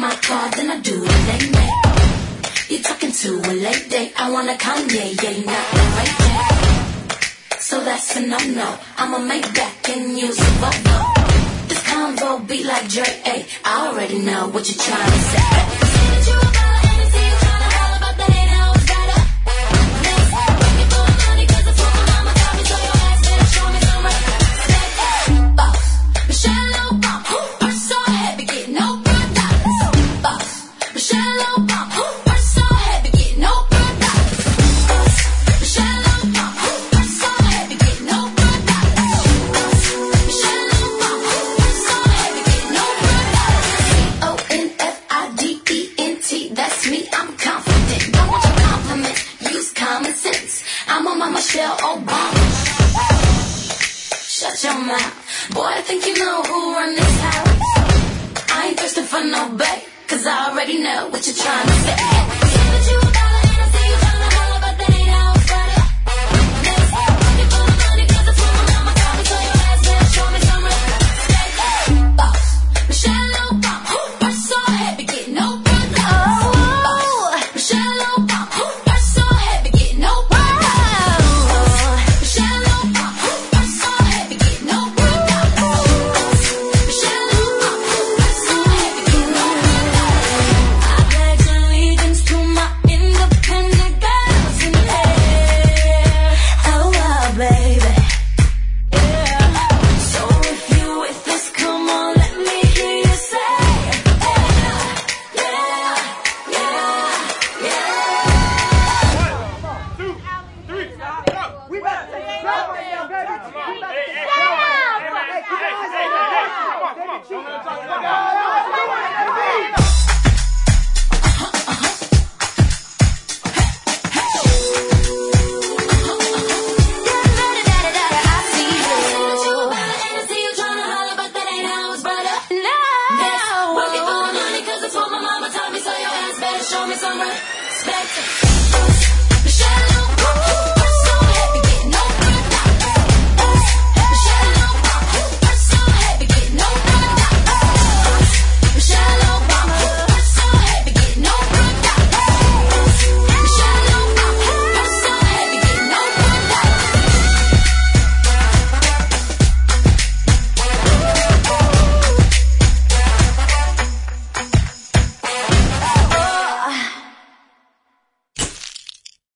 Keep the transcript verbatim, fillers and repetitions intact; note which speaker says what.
Speaker 1: my car than I do the late night. You're talking to a late date. I want a Kanye, yeah, you're not the right date. So that's a no-no. I'ma make back and use a Volvo. This combo beat like Drake, ayy. I already know what you're trying to say. You about anything, you trying to holler about that eight hours better. Next, looking for money, cause it's for my mama got me, so your ass better show me some respect. Boss, Michelle Obama, who works so heavy, get no products. Boss, Michelle Obama, who works so heavy, get no products. Boss, Michelle Obama, who works so heavy, get no products. Boss, Michelle Obama, who works so heavy, get no products. C O N F I D E N T, that's me, I'm confident. Don't want your compliments, use common sense. I'm on my Michelle Obama. Shut your mouth. Boy, I think you know who run this house. I ain't thirsting for no bait, cause I already know what you're trying to say. But you about it, I see you trying to holler about that eight hours better. Next, looking for the money, cause it's for my mama got me, so your ass better show me some respect. Boss, Michelle Obama, who works so heavy, get no products. Boss, Michelle Obama, who works so heavy, get no products. Boss, Michelle Obama, who works so heavy, get no products. Boss, Michelle Obama, who works so heavy, get no products. I pledge allegiance to my independent girls in here. Oh, wow, baby. Yeah. So if you with this, come on, let me hear you say, yeah, yeah, yeah, yeah.
Speaker 2: One, two, three, go.
Speaker 3: We better take a shot right now, baby.
Speaker 2: Come on.
Speaker 3: We better
Speaker 2: Hey,
Speaker 3: take
Speaker 2: hey,
Speaker 3: a
Speaker 2: hey,
Speaker 3: shot.
Speaker 2: hey,
Speaker 3: Hey,
Speaker 2: hey,
Speaker 3: keep
Speaker 2: hey,
Speaker 3: your eyes
Speaker 2: hey,
Speaker 3: on
Speaker 2: hey,
Speaker 3: that.
Speaker 2: hey, come on, come on.
Speaker 3: Baby,
Speaker 2: Don't let him talk
Speaker 3: cheat.
Speaker 2: about
Speaker 3: No,
Speaker 2: that.
Speaker 3: no, no, no, no, no, no.
Speaker 1: Show me some respect.